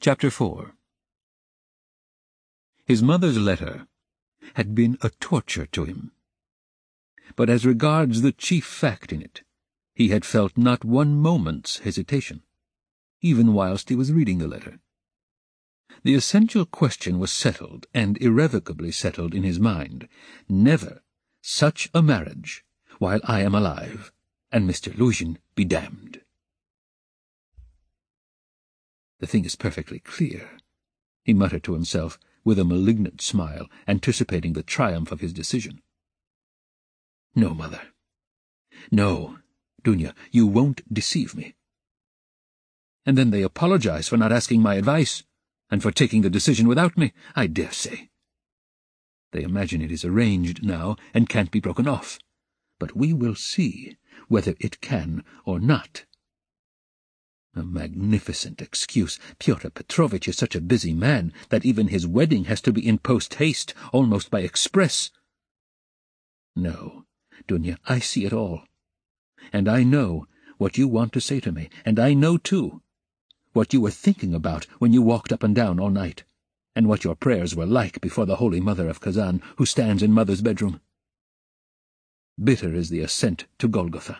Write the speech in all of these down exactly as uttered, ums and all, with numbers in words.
Chapter four. His mother's letter had been a torture to him, but as regards the chief fact in it, he had felt not one moment's hesitation, even whilst he was reading the letter. The essential question was settled, and irrevocably settled in his mind. Never such a marriage while I am alive, and Mister Luzhin be damned. The thing is perfectly clear, he muttered to himself, with a malignant smile, anticipating the triumph of his decision. No, mother. No, Dunya, you won't deceive me. And then they apologize for not asking my advice, and for taking the decision without me, I dare say. They imagine it is arranged now, and can't be broken off. But we will see whether it can or not. A magnificent excuse. Pyotr Petrovitch is such a busy man that even his wedding has to be in post-haste, almost by express. No, Dunya, I see it all. And I know what you want to say to me, and I know, too, what you were thinking about when you walked up and down all night, and what your prayers were like before the Holy Mother of Kazan, who stands in Mother's bedroom. Bitter is the ascent to Golgotha.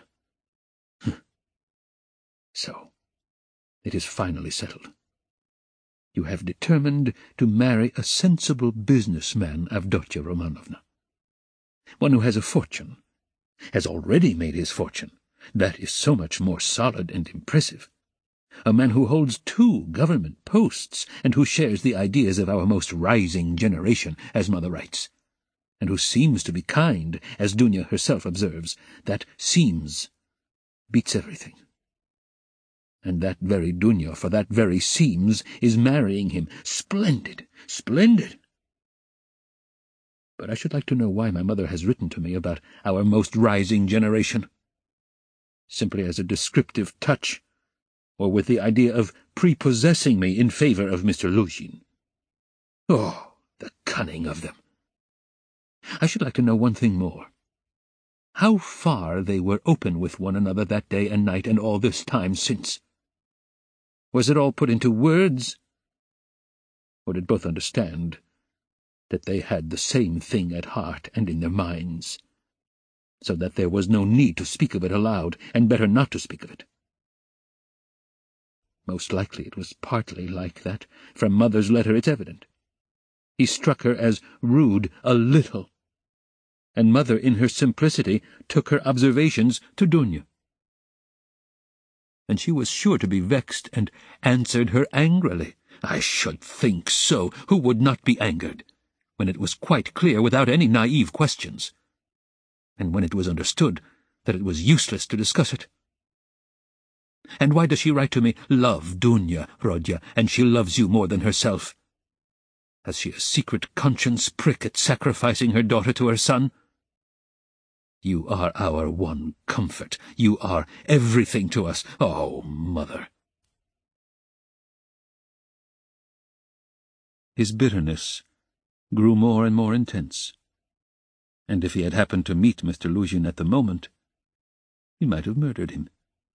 So, it is finally settled. You have determined to marry a sensible businessman, Avdotya Romanovna. One who has a fortune, has already made his fortune. That is so much more solid and impressive. A man who holds two government posts, and who shares the ideas of our most rising generation, as Mother writes, and who seems to be kind, as Dunya herself observes. That seems beats everything. And that very Dunya, for that very seems, is marrying him. Splendid, splendid! But I should like to know why my mother has written to me about our most rising generation. Simply as a descriptive touch, or with the idea of prepossessing me in favour of Mister Luzhin. Oh, the cunning of them! I should like to know one thing more. How far they were open with one another that day and night and all this time since. Was it all put into words? Or did both understand that they had the same thing at heart and in their minds, so that there was no need to speak of it aloud, and better not to speak of it? Most likely it was partly like that. From Mother's letter it's evident. He struck her as rude a little, and Mother in her simplicity took her observations to Dunya. And she was sure to be vexed, and answered her angrily. I should think so. Who would not be angered, when it was quite clear without any naive questions, and when it was understood that it was useless to discuss it? And why does she write to me, love Dunya, Rodya, and she loves you more than herself? Has she a secret conscience prick at sacrificing her daughter to her son? You are our one comfort. You are everything to us. Oh, Mother! His bitterness grew more and more intense, and if he had happened to meet Mister Luzhin at the moment, he might have murdered him.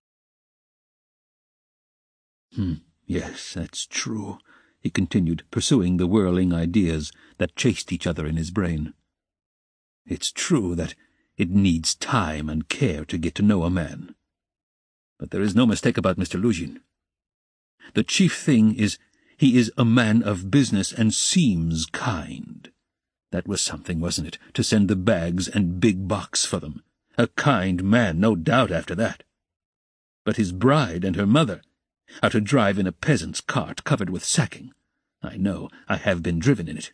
Hmm, yes, that's true, he continued, pursuing the whirling ideas that chased each other in his brain. It's true that it needs time and care to get to know a man. But there is no mistake about Mister Luzhin. The chief thing is he is a man of business and seems kind. That was something, wasn't it, to send the bags and big box for them? A kind man, no doubt, after that. But his bride and her mother are to drive in a peasant's cart covered with sacking. I know, I have been driven in it.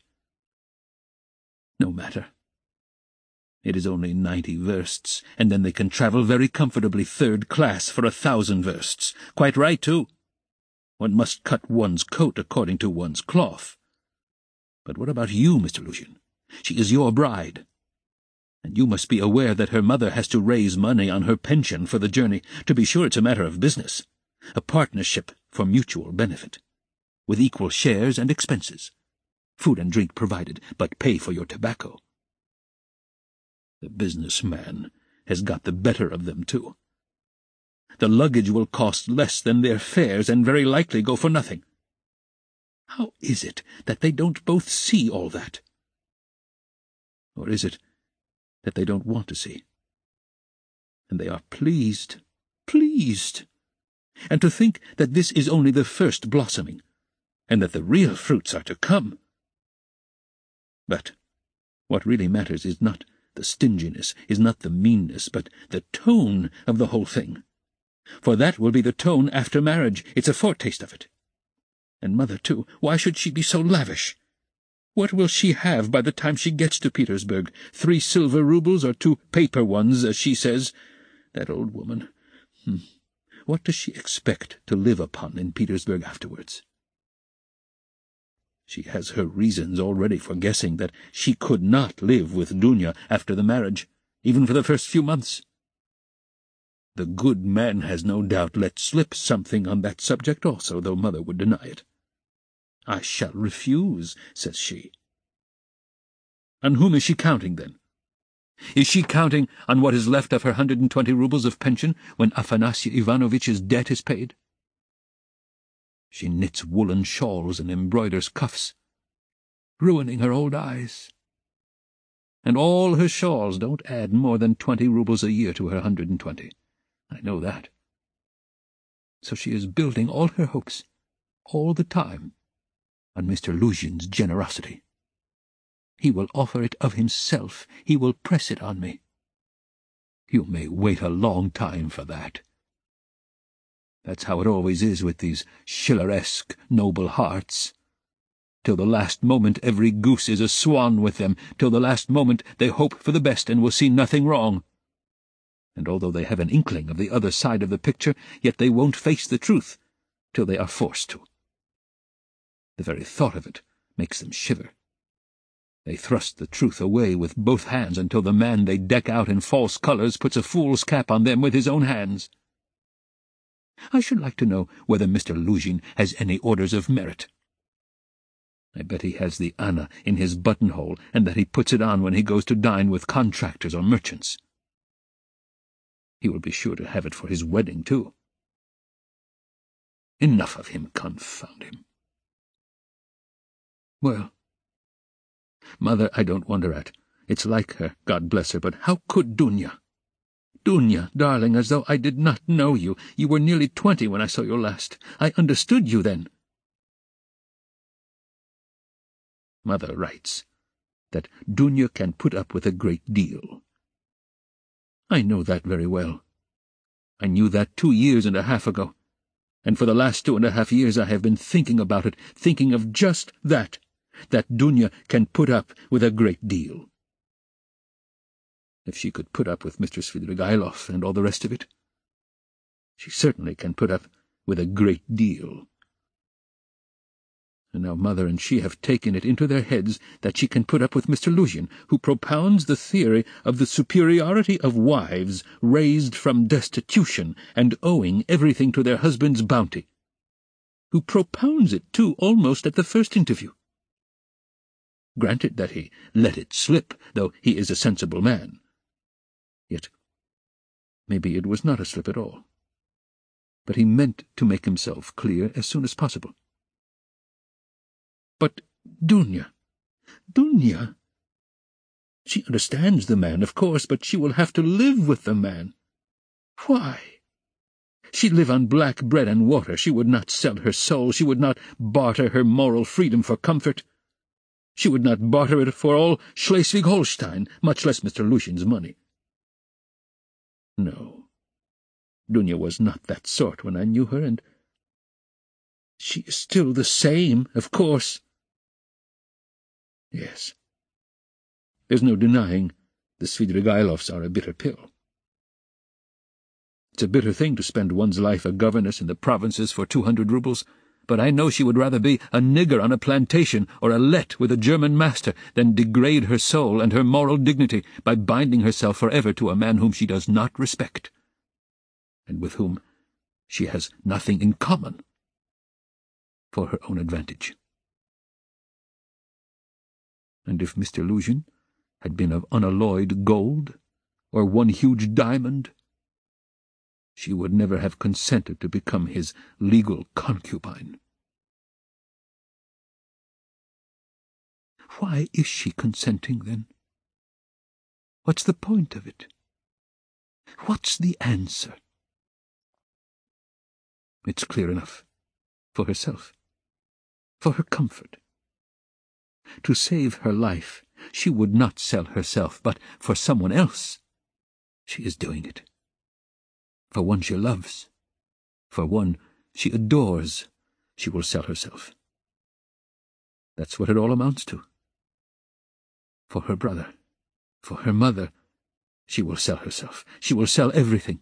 No matter. It is only ninety versts, and then they can travel very comfortably third class for a thousand versts. Quite right, too. One must cut one's coat according to one's cloth. But what about you, Mister Luzhin? She is your bride, and you must be aware that her mother has to raise money on her pension for the journey. To be sure, it's a matter of business, a partnership for mutual benefit, with equal shares and expenses, food and drink provided, but pay for your tobacco. The businessman has got the better of them, too. The luggage will cost less than their fares, and very likely go for nothing. How is it that they don't both see all that? Or is it that they don't want to see? And they are pleased, pleased. And to think that this is only the first blossoming, and that the real fruits are to come. But what really matters is not the stinginess, is not the meanness, but the tone of the whole thing. For that will be the tone after marriage. It's a foretaste of it. And mother, too, why should she be so lavish? What will she have by the time she gets to Petersburg? Three silver roubles or two paper ones, as she says? That old woman. Hmm. What does she expect to live upon in Petersburg afterwards? She has her reasons already for guessing that she could not live with Dunya after the marriage, even for the first few months. The good man has no doubt let slip something on that subject also, though mother would deny it. I shall refuse, says she. On whom is she counting, then? Is she counting on what is left of her hundred and twenty roubles of pension when Afanasy Ivanovitch's debt is paid? She knits woolen shawls and embroiders cuffs, ruining her old eyes. And all her shawls don't add more than twenty roubles a year to her hundred and twenty. I know that. So she is building all her hopes, all the time, on Mister Luzhin's generosity. He will offer it of himself. He will press it on me. You may wait a long time for that. That's how it always is with these Schilleresque noble hearts. Till the last moment every goose is a swan with them. Till the last moment they hope for the best and will see nothing wrong. And although they have an inkling of the other side of the picture, yet they won't face the truth till they are forced to. The very thought of it makes them shiver. They thrust the truth away with both hands until the man they deck out in false colours puts a fool's cap on them with his own hands. I should like to know whether Mister Luzhin has any orders of merit. I bet he has the Anna in his buttonhole, and that he puts it on when he goes to dine with contractors or merchants. He will be sure to have it for his wedding, too. Enough of him, confound him. Well, mother, I don't wonder at. It's like her, God bless her, but how could Dunya? Dunya, darling, as though I did not know you. You were nearly twenty when I saw you last. I understood you then. Mother writes that Dunya can put up with a great deal. I know that very well. I knew that two years and a half ago, and for the last two and a half years I have been thinking about it, thinking of just that, that Dunya can put up with a great deal. If she could put up with Mister Svidrigailov and all the rest of it, she certainly can put up with a great deal. And now mother and she have taken it into their heads that she can put up with Mister Luzhin, who propounds the theory of the superiority of wives raised from destitution and owing everything to their husband's bounty, who propounds it, too, almost at the first interview. Granted that he let it slip, though he is a sensible man. Yet maybe it was not a slip at all. But he meant to make himself clear as soon as possible. But Dunya, Dunya, she understands the man, of course, but she will have to live with the man. Why? She'd live on black bread and water. She would not sell her soul. She would not barter her moral freedom for comfort. She would not barter it for all Schleswig-Holstein, much less Mister Luzhin's money. No, Dunya was not that sort when I knew her, and she is still the same, of course. Yes, there's no denying the Svidrigailovs are a bitter pill. It's a bitter thing to spend one's life a governess in the provinces for two hundred roubles, but I know she would rather be a nigger on a plantation or a let with a German master than degrade her soul and her moral dignity by binding herself forever to a man whom she does not respect, and with whom she has nothing in common, for her own advantage. And if Mister Luzhin had been of unalloyed gold, or one huge diamond, she would never have consented to become his legal concubine. Why is she consenting, then? What's the point of it? What's the answer? It's clear enough. For herself. For her comfort. To save her life, she would not sell herself, but for someone else, she is doing it. For one she loves, for one she adores, she will sell herself. That's what it all amounts to. For her brother, for her mother, she will sell herself. She will sell everything.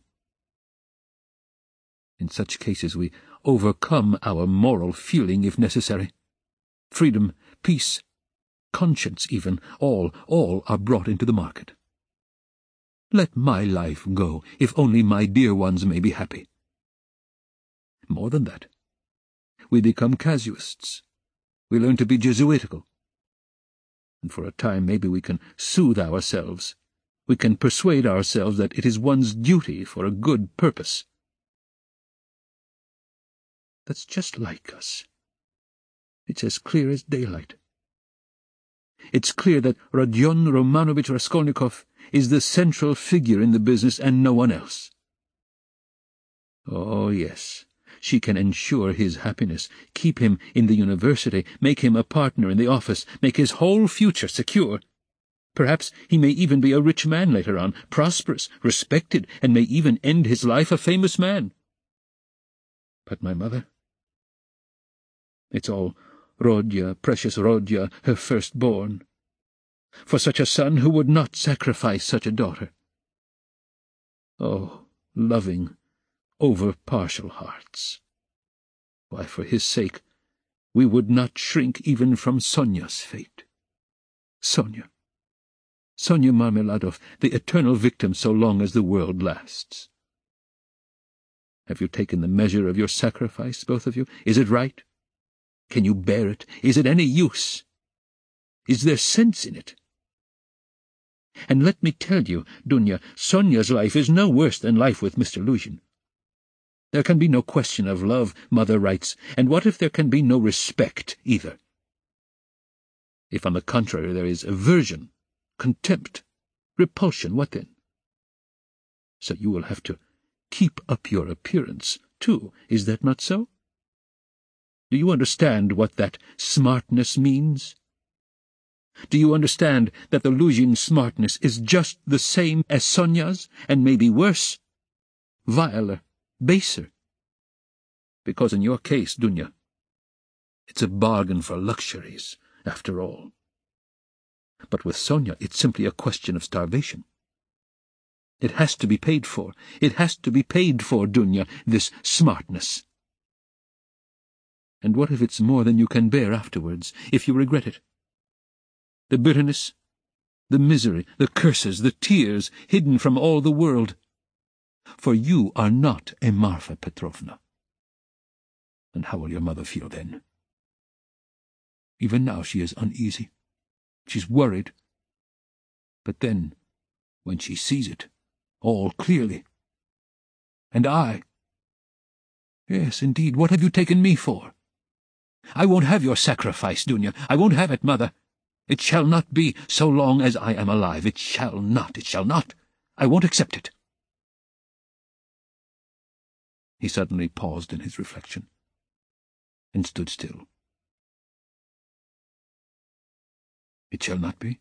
In such cases we overcome our moral feeling if necessary. Freedom, peace, conscience even, all, all are brought into the market. Let my life go, if only my dear ones may be happy. More than that, we become casuists. We learn to be Jesuitical. And for a time maybe we can soothe ourselves. We can persuade ourselves that it is one's duty for a good purpose. That's just like us. It's as clear as daylight. It's clear that Rodion Romanovich Raskolnikov is the central figure in the business and no one else. Oh, yes, she can ensure his happiness, keep him in the university, make him a partner in the office, make his whole future secure. Perhaps he may even be a rich man later on, prosperous, respected, and may even end his life a famous man. But my mother? It's all Rodya, precious Rodya, her firstborn. For such a son, who would not sacrifice such a daughter? Oh, loving, over-partial hearts! Why, for his sake, we would not shrink even from Sonia's fate. Sonia. Sonia Marmeladov, the eternal victim so long as the world lasts. Have you taken the measure of your sacrifice, both of you? Is it right? Can you bear it? Is it any use? Is there sense in it? And let me tell you, Dunya, Sonia's life is no worse than life with Mister Luzhin. There can be no question of love, Mother writes, and what if there can be no respect either? If, on the contrary, there is aversion, contempt, repulsion, what then? So you will have to keep up your appearance, too, is that not so? Do you understand what that smartness means? Do you understand that the Luzhin smartness is just the same as Sonia's, and maybe worse, viler, baser? Because in your case, Dunya, it's a bargain for luxuries, after all. But with Sonia, it's simply a question of starvation. It has to be paid for. It has to be paid for, Dunya, this smartness. And what if it's more than you can bear afterwards, if you regret it? The bitterness, the misery, the curses, the tears hidden from all the world. For you are not a Marfa Petrovna. And how will your mother feel then? Even now she is uneasy. She's worried. But then, when she sees it, all clearly. And I... Yes, indeed, what have you taken me for? I won't have your sacrifice, Dunya. I won't have it, Mother. It shall not be so long as I am alive. It shall not. It shall not. I won't accept it. He suddenly paused in his reflection and stood still. It shall not be?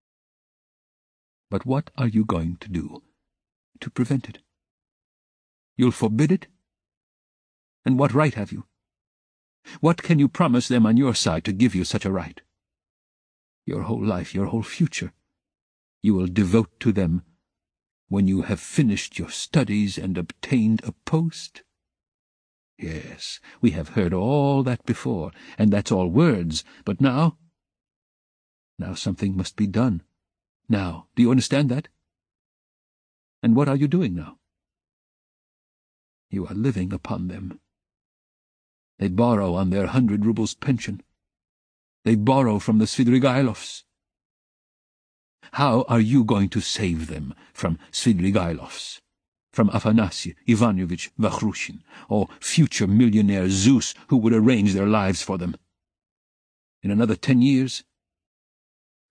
But what are you going to do to prevent it? You'll forbid it? And what right have you? What can you promise them on your side to give you such a right? Your whole life, your whole future, you will devote to them when you have finished your studies and obtained a post? Yes, we have heard all that before, and that's all words, but now... Now something must be done. Now, do you understand that? And what are you doing now? You are living upon them. They borrow on their hundred rubles pension. They borrow from the Svidrigailovs. How are you going to save them from Svidrigailovs, from Afanasy Ivanovich Vakhrushin, or future millionaire Zeus who would arrange their lives for them? In another ten years,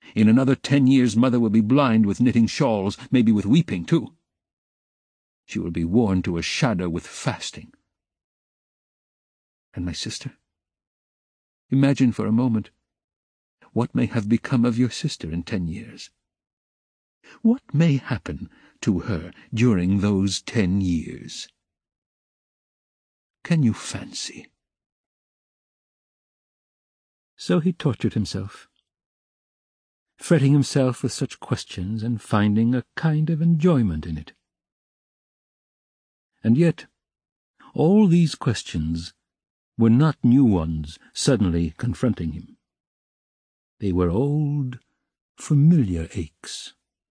In another ten years Mother will be blind with knitting shawls, maybe with weeping, too. She will be worn to a shadow with fasting. And my sister? Imagine for a moment what may have become of your sister in ten years. What may happen to her during those ten years? Can you fancy? So he tortured himself, fretting himself with such questions and finding a kind of enjoyment in it. And yet all these questions were not new ones suddenly confronting him. They were old, familiar aches.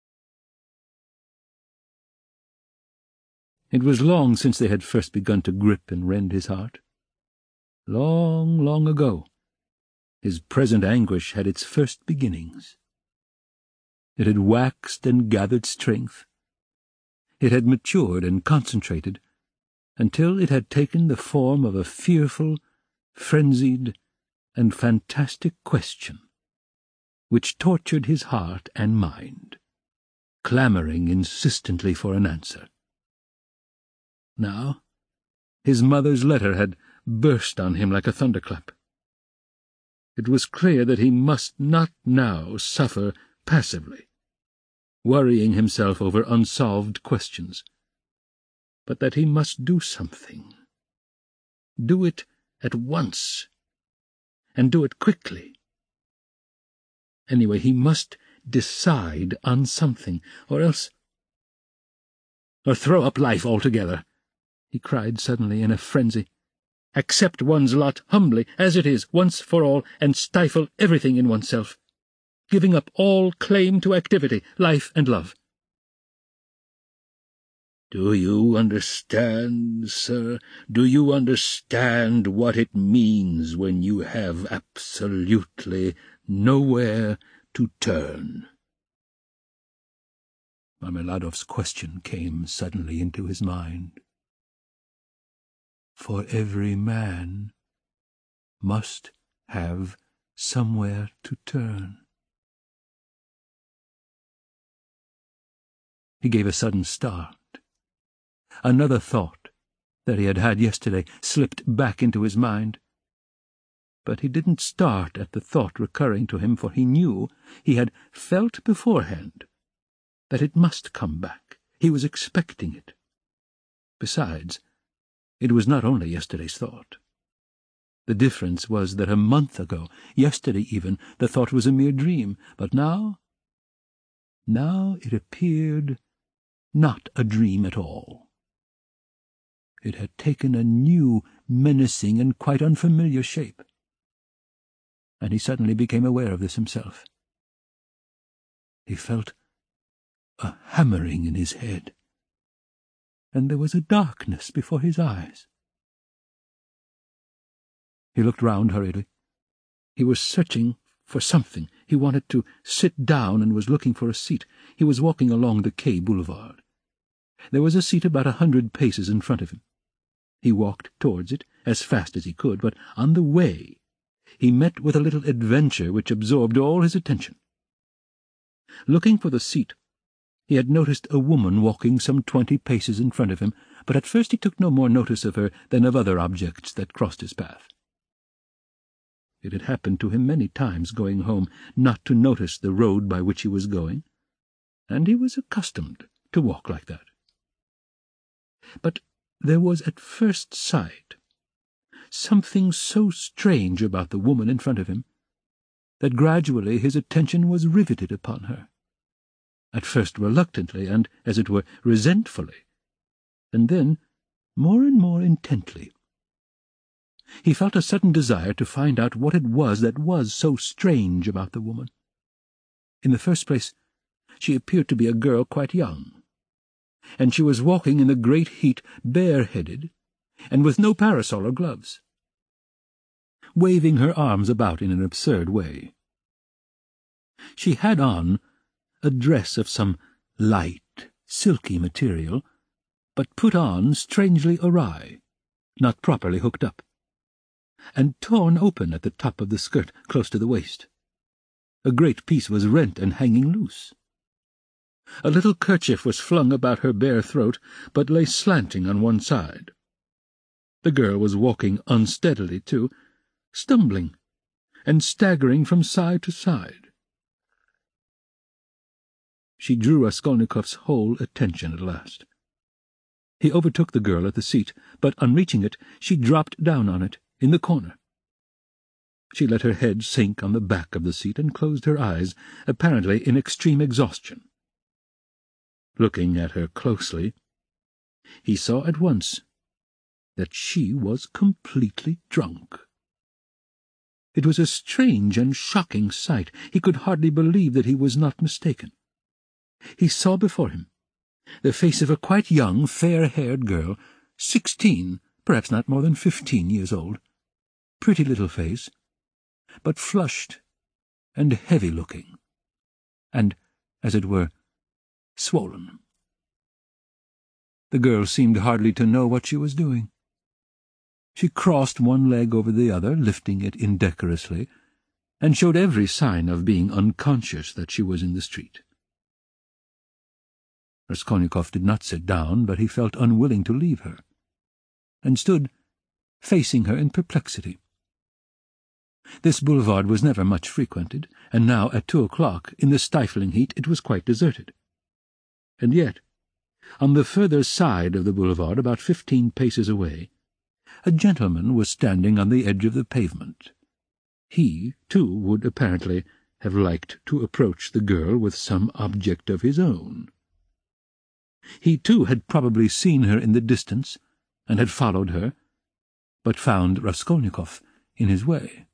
It was long since they had first begun to grip and rend his heart. Long, long ago, his present anguish had its first beginnings. It had waxed and gathered strength. It had matured and concentrated until it had taken the form of a fearful, frenzied, and fantastic question, which tortured his heart and mind, clamoring insistently for an answer. Now, his mother's letter had burst on him like a thunderclap. It was clear that he must not now suffer passively, worrying himself over unsolved questions, but that he must do something. Do it at once, and do it quickly. Anyway, he must decide on something, or else— or throw up life altogether, he cried suddenly in a frenzy. Accept one's lot humbly, as it is, once for all, and stifle everything in oneself, giving up all claim to activity, life, and love. Do you understand, sir? Do you understand what it means when you have absolutely nowhere to turn? Marmeladov's question came suddenly into his mind. For every man must have somewhere to turn. He gave a sudden start. Another thought that he had had yesterday slipped back into his mind. But he didn't start at the thought recurring to him, for he knew, he had felt beforehand, that it must come back. He was expecting it. Besides, it was not only yesterday's thought. The difference was that a month ago, yesterday even, the thought was a mere dream, but now, now it appeared not a dream at all. It had taken a new, menacing, and quite unfamiliar shape. And he suddenly became aware of this himself. He felt a hammering in his head, and there was a darkness before his eyes. He looked round hurriedly. He was searching for something. He wanted to sit down and was looking for a seat. He was walking along the Quai Boulevard. There was a seat about a hundred paces in front of him. He walked towards it as fast as he could, but on the way he met with a little adventure which absorbed all his attention. Looking for the seat, he had noticed a woman walking some twenty paces in front of him, but at first he took no more notice of her than of other objects that crossed his path. It had happened to him many times going home not to notice the road by which he was going, and he was accustomed to walk like that. But there was at first sight something so strange about the woman in front of him that gradually his attention was riveted upon her, at first reluctantly and, as it were, resentfully, and then more and more intently. He felt a sudden desire to find out what it was that was so strange about the woman. In the first place, she appeared to be a girl quite young, and she was walking in the great heat bareheaded, and with no parasol or gloves, waving her arms about in an absurd way. She had on a dress of some light, silky material, but put on strangely awry, not properly hooked up, and torn open at the top of the skirt close to the waist. A great piece was rent and hanging loose. A little kerchief was flung about her bare throat, but lay slanting on one side. The girl was walking unsteadily, too, stumbling and staggering from side to side. She drew Raskolnikov's whole attention at last. He overtook the girl at the seat, but on reaching it she dropped down on it, in the corner. She let her head sink on the back of the seat and closed her eyes, apparently in extreme exhaustion. Looking at her closely, he saw at once that she was completely drunk. It was a strange and shocking sight. He could hardly believe that he was not mistaken. He saw before him the face of a quite young, fair-haired girl, sixteen, perhaps not more than fifteen years old. Pretty little face, but flushed and heavy-looking, and, as it were, swollen. The girl seemed hardly to know what she was doing. She crossed one leg over the other, lifting it indecorously, and showed every sign of being unconscious that she was in the street. Raskolnikov did not sit down, but he felt unwilling to leave her, and stood facing her in perplexity. This boulevard was never much frequented, and now, at two o'clock, in the stifling heat, it was quite deserted. And yet, on the further side of the boulevard, about fifteen paces away, a gentleman was standing on the edge of the pavement. He, too, would apparently have liked to approach the girl with some object of his own. He, too, had probably seen her in the distance, and had followed her, but found Raskolnikov in his way.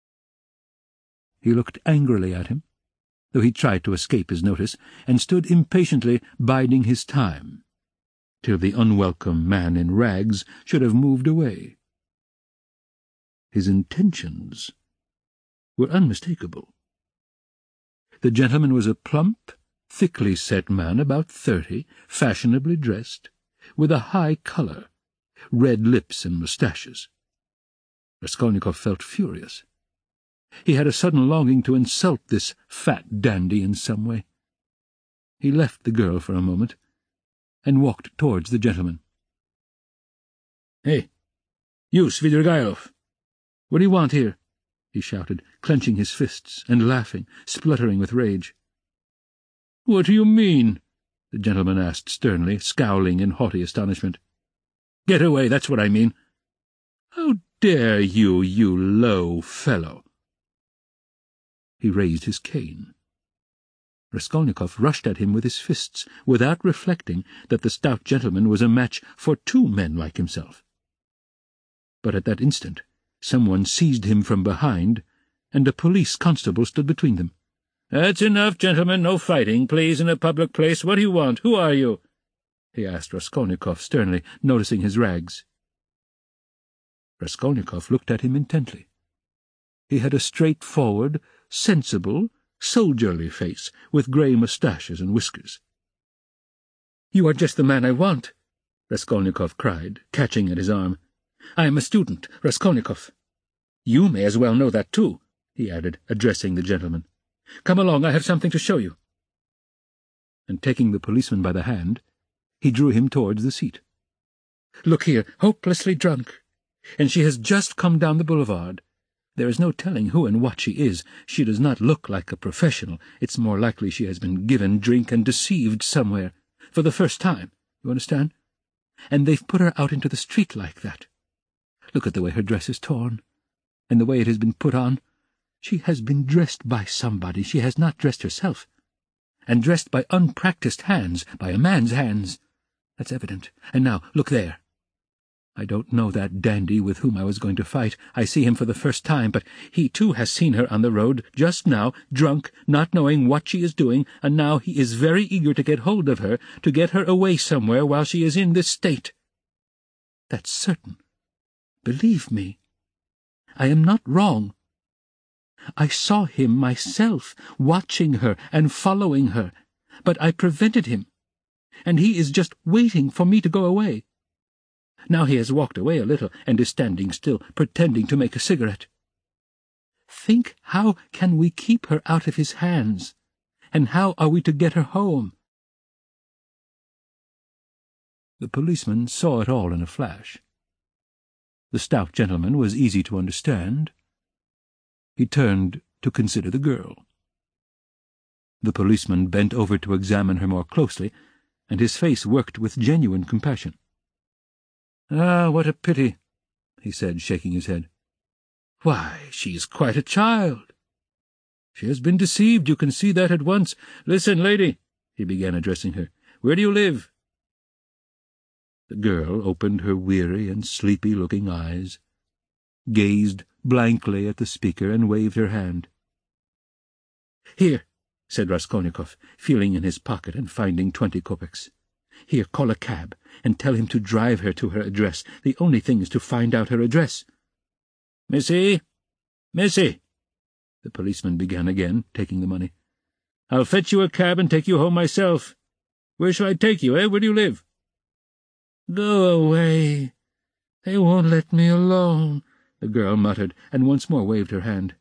He looked angrily at him, though he tried to escape his notice, and stood impatiently biding his time, till the unwelcome man in rags should have moved away. His intentions were unmistakable. The gentleman was a plump, thickly set man, about thirty, fashionably dressed, with a high colour, red lips and moustaches. Raskolnikov felt furious. He had a sudden longing to insult this fat dandy in some way. He left the girl for a moment, and walked towards the gentleman. "Hey, you, Svidrigailov! What do you want here?" he shouted, clenching his fists and laughing, spluttering with rage. "What do you mean?" the gentleman asked sternly, scowling in haughty astonishment. "Get away, that's what I mean. How dare you, you low fellow?" He raised his cane. Raskolnikov rushed at him with his fists, without reflecting that the stout gentleman was a match for two men like himself. But at that instant someone seized him from behind, and a police constable stood between them. "That's enough, gentlemen, no fighting, please, in a public place. What do you want? Who are you?" he asked Raskolnikov sternly, noticing his rags. Raskolnikov looked at him intently. He had a straightforward, sensible, soldierly face, with grey moustaches and whiskers. "You are just the man I want," Raskolnikov cried, catching at his arm. "I am a student, Raskolnikov. You may as well know that, too," he added, addressing the gentleman. "Come along, I have something to show you." And taking the policeman by the hand, he drew him towards the seat. "Look here, hopelessly drunk, and she has just come down the boulevard. There is no telling who and what she is. She does not look like a professional. It's more likely she has been given drink and deceived somewhere, for the first time, you understand? And they've put her out into the street like that. Look at the way her dress is torn, and the way it has been put on. She has been dressed by somebody. She has not dressed herself. And dressed by unpractised hands, by a man's hands. That's evident. And now, look there. I don't know that dandy with whom I was going to fight. I see him for the first time, but he too has seen her on the road, just now, drunk, not knowing what she is doing, and now he is very eager to get hold of her, to get her away somewhere while she is in this state. That's certain. Believe me. I am not wrong. I saw him myself, watching her and following her, but I prevented him, and he is just waiting for me to go away. Now he has walked away a little, and is standing still, pretending to make a cigarette. Think, how can we keep her out of his hands? And how are we to get her home?" The policeman saw it all in a flash. The stout gentleman was easy to understand. He turned to consider the girl. The policeman bent over to examine her more closely, and his face worked with genuine compassion. "Ah, what a pity," he said, shaking his head. "Why, she is quite a child. She has been deceived, you can see that at once. Listen, lady," he began, addressing her. "Where do you live?" The girl opened her weary and sleepy-looking eyes, gazed blankly at the speaker, and waved her hand. "Here," said Raskolnikov, feeling in his pocket and finding twenty kopecks. "Here, call a cab, and tell him to drive her to her address. The only thing is to find out her address." "Missy! Missy!" the policeman began again, taking the money. "I'll fetch you a cab and take you home myself. Where shall I take you, eh? Where do you live?" "Go away. They won't let me alone," the girl muttered, and once more waved her hand.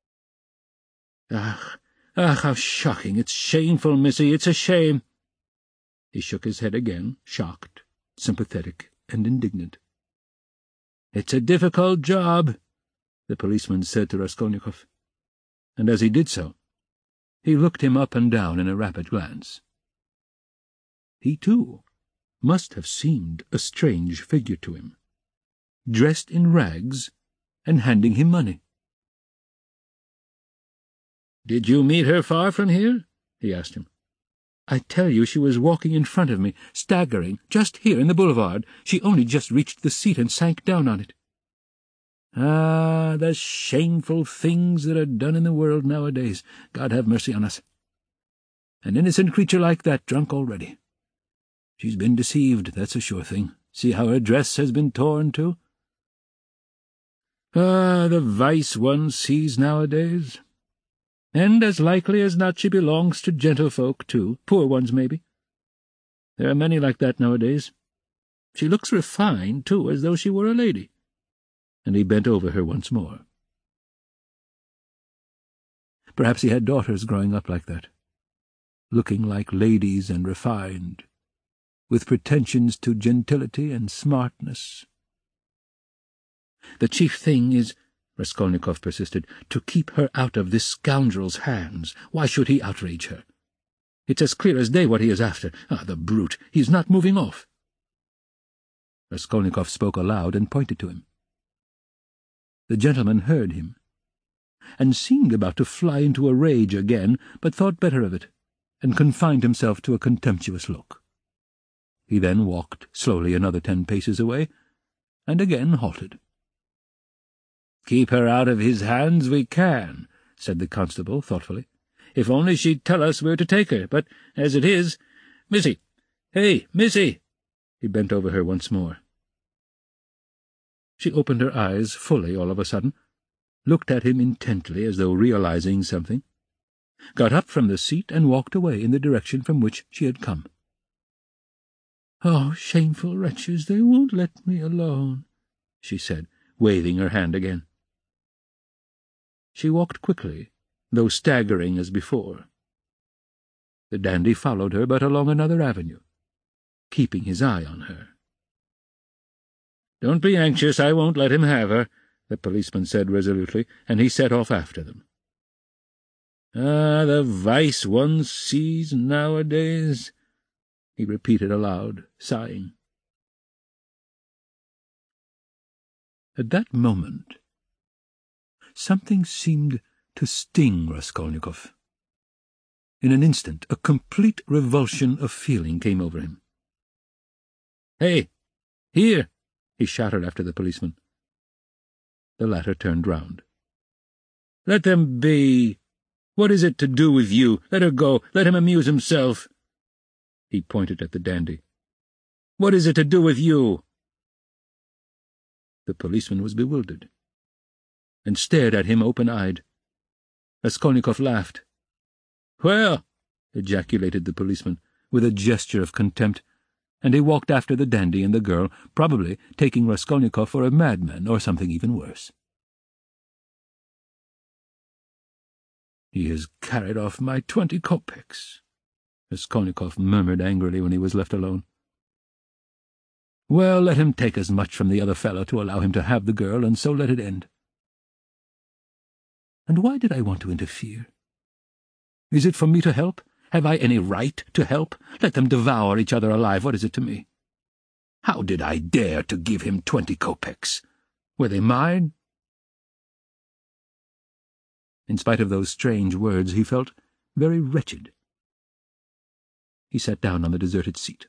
"Ach, ach, how shocking! It's shameful, missy, it's a shame." He shook his head again, shocked, sympathetic, and indignant. "It's a difficult job," the policeman said to Raskolnikov, and as he did so, he looked him up and down in a rapid glance. He, too, must have seemed a strange figure to him, dressed in rags and handing him money. "Did you meet her far from here?" he asked him. "I tell you, she was walking in front of me, staggering, just here in the boulevard. She only just reached the seat and sank down on it." Ah, the shameful things that are done in the world nowadays. God have mercy on us. An innocent creature like that drunk already. She's been deceived, that's a sure thing. See how her dress has been torn, too? Ah, the vice one sees nowadays. And as likely as not she belongs to gentlefolk, too, poor ones, maybe. There are many like that nowadays. She looks refined, too, as though she were a lady. And he bent over her once more. Perhaps he had daughters growing up like that, looking like ladies and refined, with pretensions to gentility and smartness. "The chief thing is," Raskolnikov persisted, "to keep her out of this scoundrel's hands. Why should he outrage her? It's as clear as day what he is after. Ah, the brute! He is not moving off." Raskolnikov spoke aloud and pointed to him. The gentleman heard him, and seemed about to fly into a rage again, but thought better of it, and confined himself to a contemptuous look. He then walked slowly another ten paces away, and again halted. "Keep her out of his hands we can," said the constable thoughtfully, "if only she'd tell us where to take her. But as it is— Missy! Hey, Missy!" He bent over her once more. She opened her eyes fully all of a sudden, looked at him intently as though realizing something, got up from the seat and walked away in the direction from which she had come. "Oh, shameful wretches, they won't let me alone," she said, waving her hand again. She walked quickly, though staggering as before. The dandy followed her, but along another avenue, keeping his eye on her. "Don't be anxious, I won't let him have her," the policeman said resolutely, and he set off after them. "Ah, the vice one sees nowadays," he repeated aloud, sighing. At that moment, something seemed to sting Raskolnikov. In an instant, a complete revulsion of feeling came over him. "Hey, here!" he shouted after the policeman. The latter turned round. "Let them be. What is it to do with you? Let her go. Let him amuse himself." He pointed at the dandy. "What is it to do with you?" The policeman was bewildered, and stared at him open-eyed. Raskolnikov laughed. "Well," ejaculated the policeman, with a gesture of contempt, and he walked after the dandy and the girl, probably taking Raskolnikov for a madman or something even worse. "He has carried off my twenty kopecks," Raskolnikov murmured angrily when he was left alone. "Well, let him take as much from the other fellow to allow him to have the girl, and so let it end. And why did I want to interfere? Is it for me to help? Have I any right to help? Let them devour each other alive. What is it to me? How did I dare to give him twenty kopecks? Were they mine?" In spite of those strange words, he felt very wretched. He sat down on the deserted seat.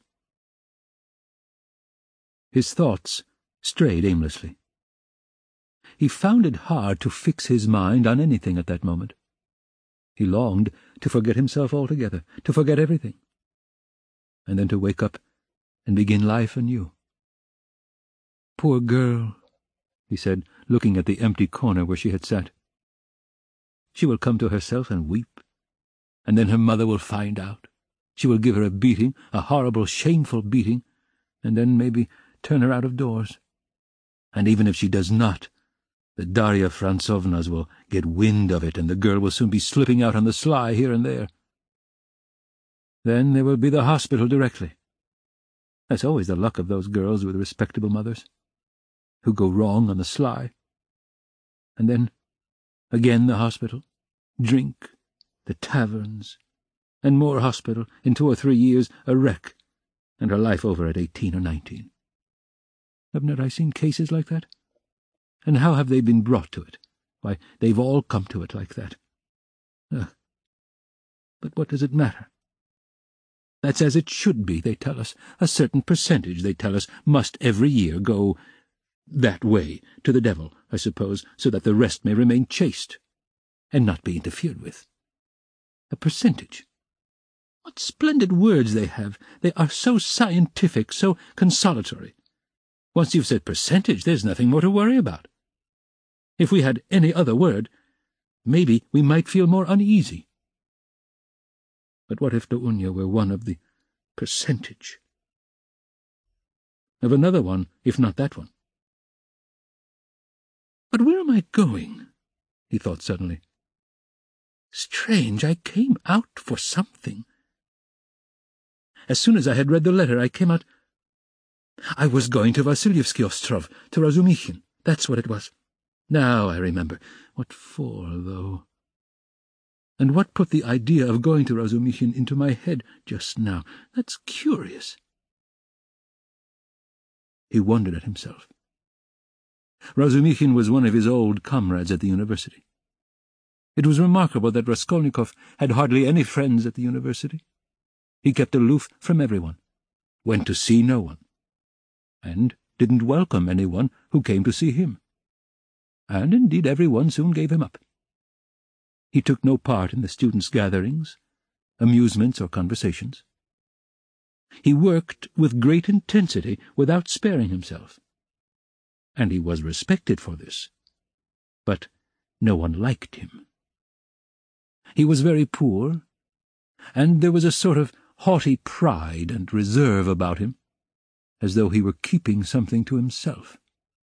His thoughts strayed aimlessly. He found it hard to fix his mind on anything at that moment. He longed to forget himself altogether, to forget everything, and then to wake up and begin life anew. "Poor girl," he said, looking at the empty corner where she had sat. "She will come to herself and weep, and then her mother will find out. She will give her a beating, a horrible, shameful beating, and then maybe turn her out of doors. And even if she does not, the Darya Frantsovnas will get wind of it, and the girl will soon be slipping out on the sly here and there. Then there will be the hospital directly. That's always the luck of those girls with respectable mothers, who go wrong on the sly. And then, again the hospital, drink, the taverns, and more hospital, in two or three years a wreck, and her life over at eighteen or nineteen. Haven't I seen cases like that? And how have they been brought to it? Why, they've all come to it like that. Ugh. But what does it matter? That's as it should be, they tell us. A certain percentage, they tell us, must every year go that way, to the devil, I suppose, so that the rest may remain chaste, and not be interfered with. A percentage. What splendid words they have! They are so scientific, so consolatory. Once you've said percentage, there's nothing more to worry about. If we had any other word, maybe we might feel more uneasy. But what if Dounia were one of the percentage? Of another one, if not that one. But where am I going? He thought suddenly. Strange, I came out for something. As soon as I had read the letter, I came out. I was going to Vasilyevsky Ostrov, to Razumikhin. That's what it was. Now I remember. What for, though? And what put the idea of going to Razumikhin into my head just now? That's curious. He wondered at himself. Razumikhin was one of his old comrades at the university. It was remarkable that Raskolnikov had hardly any friends at the university. He kept aloof from everyone, went to see no one, and didn't welcome anyone who came to see him. And indeed everyone soon gave him up. He took no part in the students' gatherings, amusements, or conversations. He worked with great intensity without sparing himself, and he was respected for this, but no one liked him. He was very poor, and there was a sort of haughty pride and reserve about him, as though he were keeping something to himself.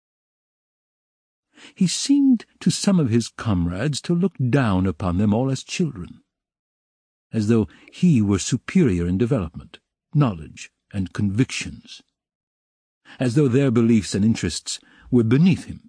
He seemed to some of his comrades to look down upon them all as children, as though he were superior in development, knowledge, and convictions, as though their beliefs and interests were beneath him.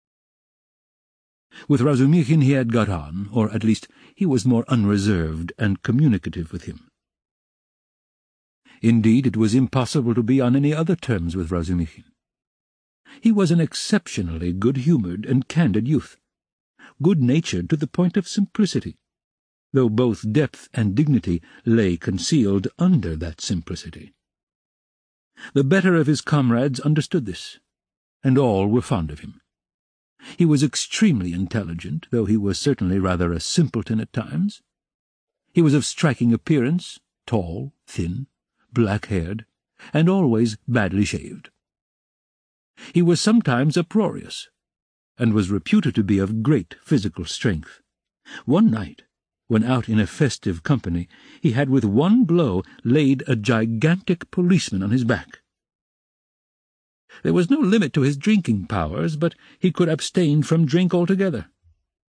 With Razumikhin he had got on, or at least he was more unreserved and communicative with him. Indeed, it was impossible to be on any other terms with Razumikhin. He was an exceptionally good-humoured and candid youth, good-natured to the point of simplicity, though both depth and dignity lay concealed under that simplicity. The better of his comrades understood this, and all were fond of him. He was extremely intelligent, though he was certainly rather a simpleton at times. He was of striking appearance, tall, thin, black-haired, and always badly shaved. He was sometimes uproarious, and was reputed to be of great physical strength. One night, when out in a festive company, he had with one blow laid a gigantic policeman on his back. There was no limit to his drinking powers, but he could abstain from drink altogether.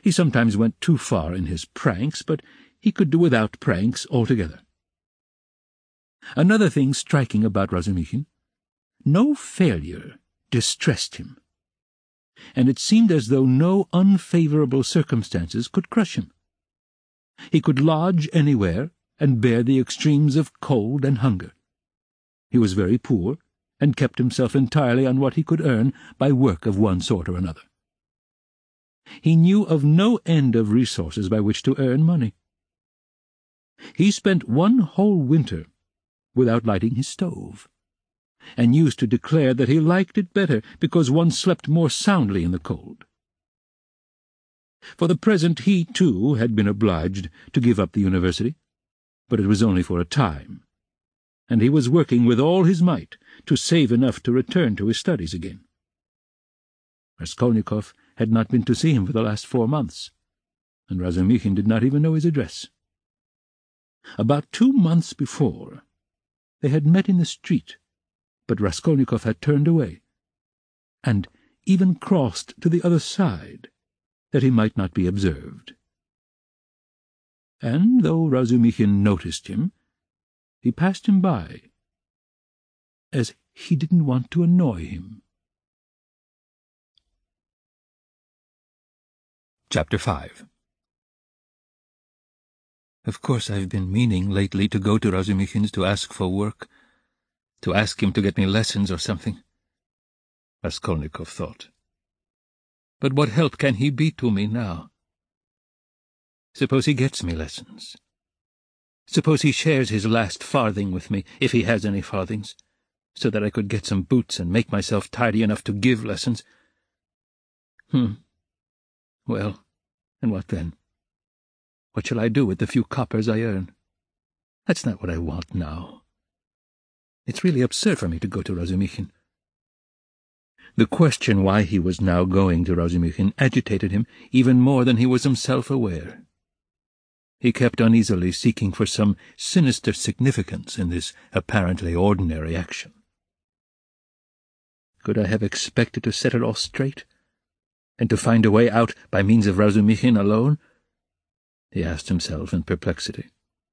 He sometimes went too far in his pranks, but he could do without pranks altogether. Another thing striking about Razumikhin: no failure distressed him, and it seemed as though no unfavourable circumstances could crush him. He could lodge anywhere and bear the extremes of cold and hunger. He was very poor, and kept himself entirely on what he could earn by work of one sort or another. He knew of no end of resources by which to earn money. He spent one whole winter without lighting his stove, and used to declare that he liked it better because one slept more soundly in the cold. For the present he, too, had been obliged to give up the university, but it was only for a time, and he was working with all his might to save enough to return to his studies again. Raskolnikov had not been to see him for the last four months, and Razumikhin did not even know his address. About two months before, they had met in the street, but Raskolnikov had turned away, and even crossed to the other side, that he might not be observed. And though Razumikhin noticed him, he passed him by, as he didn't want to annoy him. Chapter five. Of course I've been meaning lately to go to Razumikhin's to ask for work, to ask him to get me lessons or something, Raskolnikov thought. But what help can he be to me now? Suppose he gets me lessons. Suppose he shares his last farthing with me, if he has any farthings, so that I could get some boots and make myself tidy enough to give lessons. Hmm. Well, and what then? What shall I do with the few coppers I earn? That's not what I want now. It's really absurd for me to go to Razumikhin. The question why he was now going to Razumikhin agitated him even more than he was himself aware. He kept uneasily seeking for some sinister significance in this apparently ordinary action. Could I have expected to set it all straight, and to find a way out by means of Razumikhin alone? He asked himself in perplexity.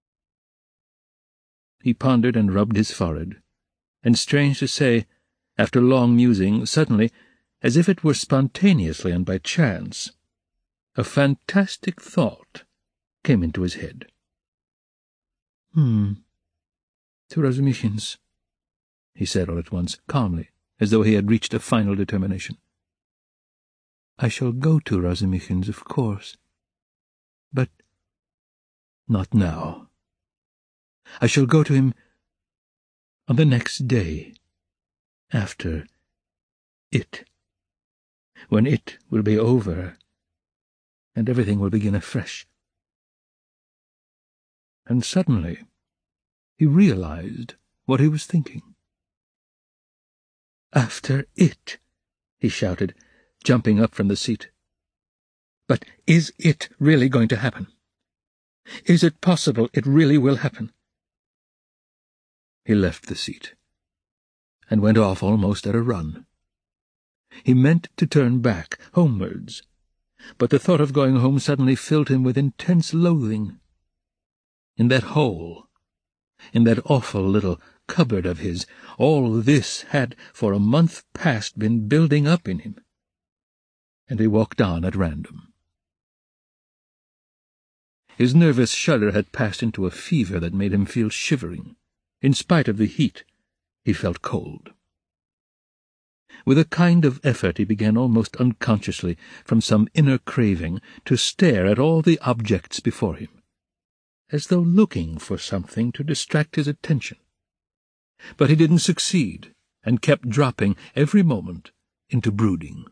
He pondered and rubbed his forehead, and, strange to say, after long musing, suddenly, as if it were spontaneously and by chance, a fantastic thought came into his head. Hmm, to Razumikhin's, he said all at once, calmly, as though he had reached a final determination. I shall go to Razumikhin's, of course, but not now. I shall go to him on the next day, after it, when it will be over, and everything will begin afresh. And suddenly he realized what he was thinking. After it, he shouted, jumping up from the seat. But is it really going to happen? Is it possible it really will happen? He left the seat, and went off almost at a run. He meant to turn back, homewards, but the thought of going home suddenly filled him with intense loathing. In that hole, in that awful little cupboard of his, all this had for a month past been building up in him, and he walked on at random. His nervous shudder had passed into a fever that made him feel shivering. In spite of the heat, he felt cold. With a kind of effort he began almost unconsciously, from some inner craving, to stare at all the objects before him, as though looking for something to distract his attention. But he didn't succeed, and kept dropping every moment into brooding.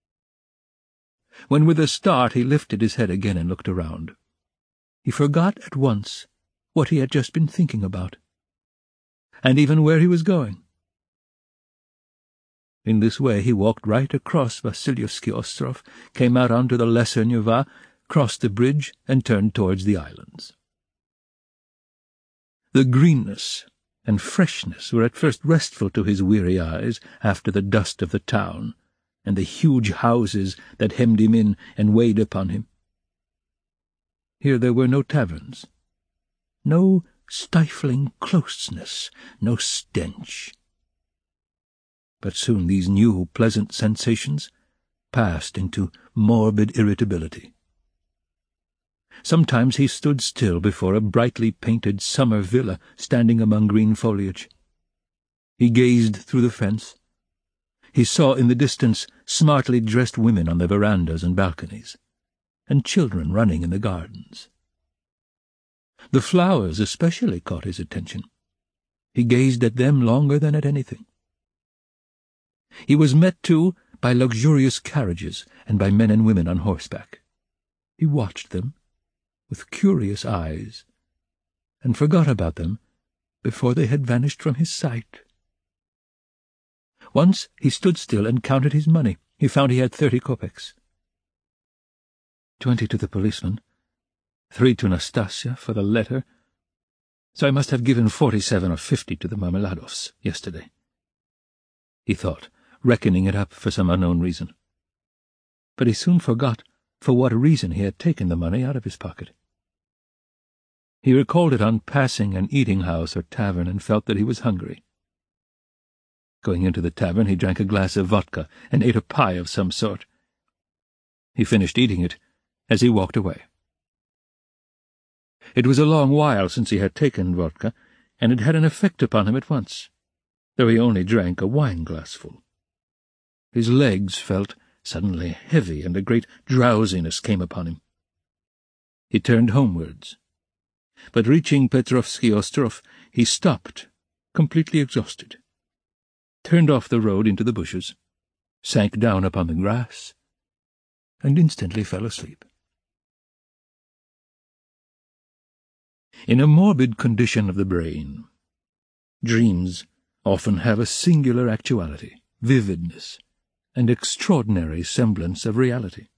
When with a start he lifted his head again and looked around, he forgot at once what he had just been thinking about, and even where he was going. In this way he walked right across Vasilyevsky Ostrov, came out onto the Lesser Neva, crossed the bridge, and turned towards the islands. The greenness and freshness were at first restful to his weary eyes after the dust of the town, and the huge houses that hemmed him in and weighed upon him. Here there were no taverns, no stifling closeness, no stench. But soon these new pleasant sensations passed into morbid irritability. Sometimes he stood still before a brightly painted summer villa standing among green foliage. He gazed through the fence. He saw in the distance smartly dressed women on the verandas and balconies, and children running in the gardens. The flowers especially caught his attention. He gazed at them longer than at anything. He was met, too, by luxurious carriages and by men and women on horseback. He watched them with curious eyes, and forgot about them before they had vanished from his sight. Once he stood still and counted his money. He found he had thirty kopecks. Twenty to the policeman, three to Nastasia for the letter, so I must have given forty-seven or fifty to the Marmeladovs yesterday, he thought, reckoning it up for some unknown reason. But he soon forgot for what reason he had taken the money out of his pocket. He recalled it on passing an eating-house or tavern and felt that he was hungry. Going into the tavern, he drank a glass of vodka and ate a pie of some sort. He finished eating it as he walked away. It was a long while since he had taken vodka, and it had an effect upon him at once, though he only drank a wine-glassful. His legs felt suddenly heavy, and a great drowsiness came upon him. He turned homewards, but reaching Petrovsky Ostrov, he stopped, completely exhausted, turned off the road into the bushes, sank down upon the grass, and instantly fell asleep. In a morbid condition of the brain, dreams often have a singular actuality, vividness, and extraordinary semblance of reality.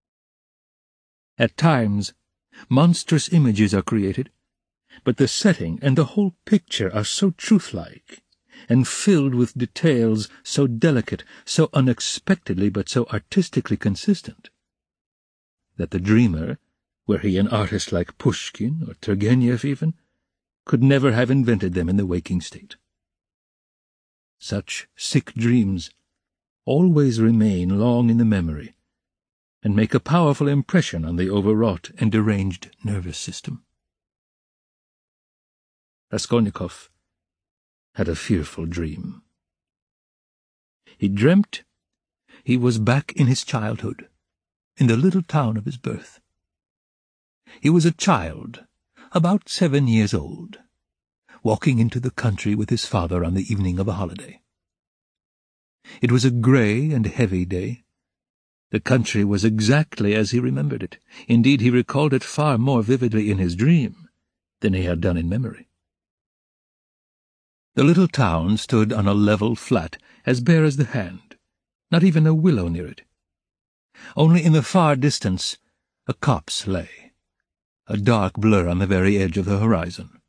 At times, monstrous images are created, but the setting and the whole picture are so truthlike, and filled with details so delicate, so unexpectedly but so artistically consistent, that the dreamer, were he an artist like Pushkin or Turgenev even, could never have invented them in the waking state. Such sick dreams always remain long in the memory, and make a powerful impression on the overwrought and deranged nervous system. Raskolnikov had a fearful dream. He dreamt he was back in his childhood, in the little town of his birth. He was a child, about seven years old, walking into the country with his father on the evening of a holiday. It was a grey and heavy day. The country was exactly as he remembered it. Indeed, he recalled it far more vividly in his dream than he had done in memory. The little town stood on a level flat, as bare as the hand, not even a willow near it. Only in the far distance a copse lay, a dark blur on the very edge of the horizon.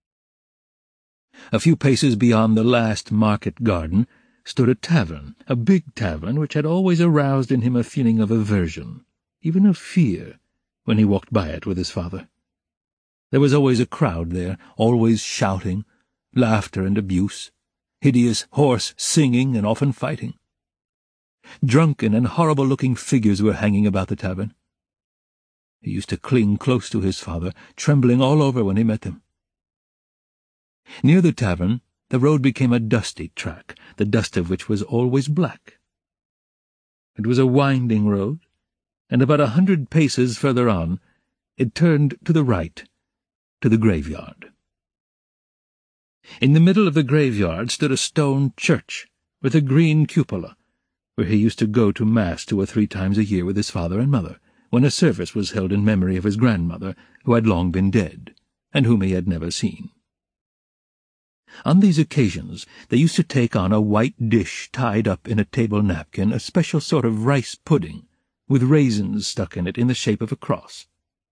A few paces beyond the last market garden stood a tavern, a big tavern which had always aroused in him a feeling of aversion, even of fear, when he walked by it with his father. There was always a crowd there, always shouting, laughter and abuse, hideous hoarse singing and often fighting. Drunken and horrible-looking figures were hanging about the tavern. He used to cling close to his father, trembling all over when he met them. Near the tavern the road became a dusty track, the dust of which was always black. It was a winding road, and about a hundred paces further on it turned to the right, to the graveyard. In the middle of the graveyard stood a stone church with a green cupola, where he used to go to Mass two or three times a year with his father and mother, when a service was held in memory of his grandmother, who had long been dead, and whom he had never seen. On these occasions they used to take on a white dish tied up in a table napkin a special sort of rice pudding, with raisins stuck in it in the shape of a cross.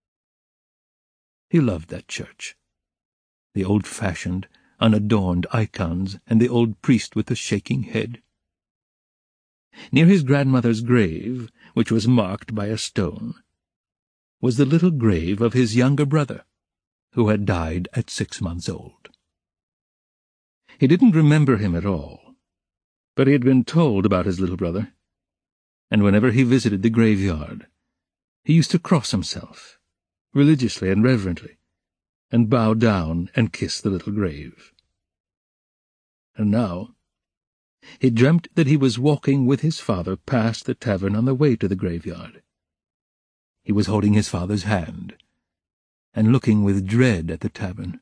He loved that church, the old-fashioned, unadorned icons, and the old priest with the shaking head. Near his grandmother's grave, which was marked by a stone, was the little grave of his younger brother, who had died at six months old. He didn't remember him at all, but he had been told about his little brother, and whenever he visited the graveyard, he used to cross himself, religiously and reverently, and bow down and kiss the little grave. And now he dreamt that he was walking with his father past the tavern on the way to the graveyard. He was holding his father's hand, and looking with dread at the tavern.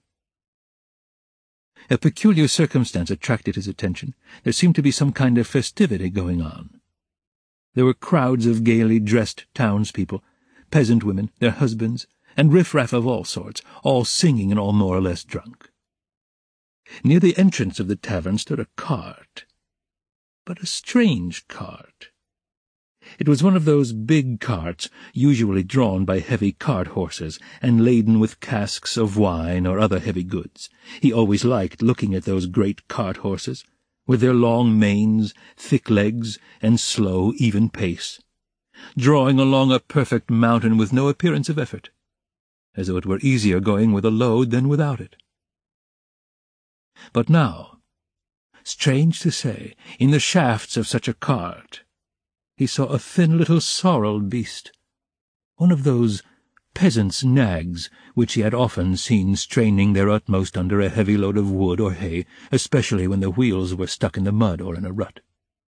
A peculiar circumstance attracted his attention. There seemed to be some kind of festivity going on. There were crowds of gaily dressed townspeople, peasant women, their husbands, and riff-raff of all sorts, all singing and all more or less drunk. Near the entrance of the tavern stood a cart, but a strange cart. It was one of those big carts usually drawn by heavy cart-horses and laden with casks of wine or other heavy goods. He always liked looking at those great cart-horses, with their long manes, thick legs, and slow, even pace, drawing along a perfect mountain with no appearance of effort, as though it were easier going with a load than without it. But now, strange to say, in the shafts of such a cart, he saw a thin little sorrel beast, one of those peasants' nags which he had often seen straining their utmost under a heavy load of wood or hay, especially when the wheels were stuck in the mud or in a rut.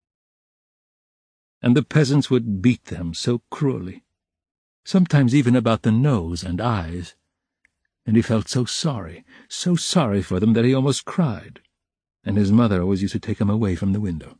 And the peasants would beat them so cruelly, sometimes even about the nose and eyes, and he felt so sorry, so sorry for them that he almost cried, and his mother always used to take him away from the window.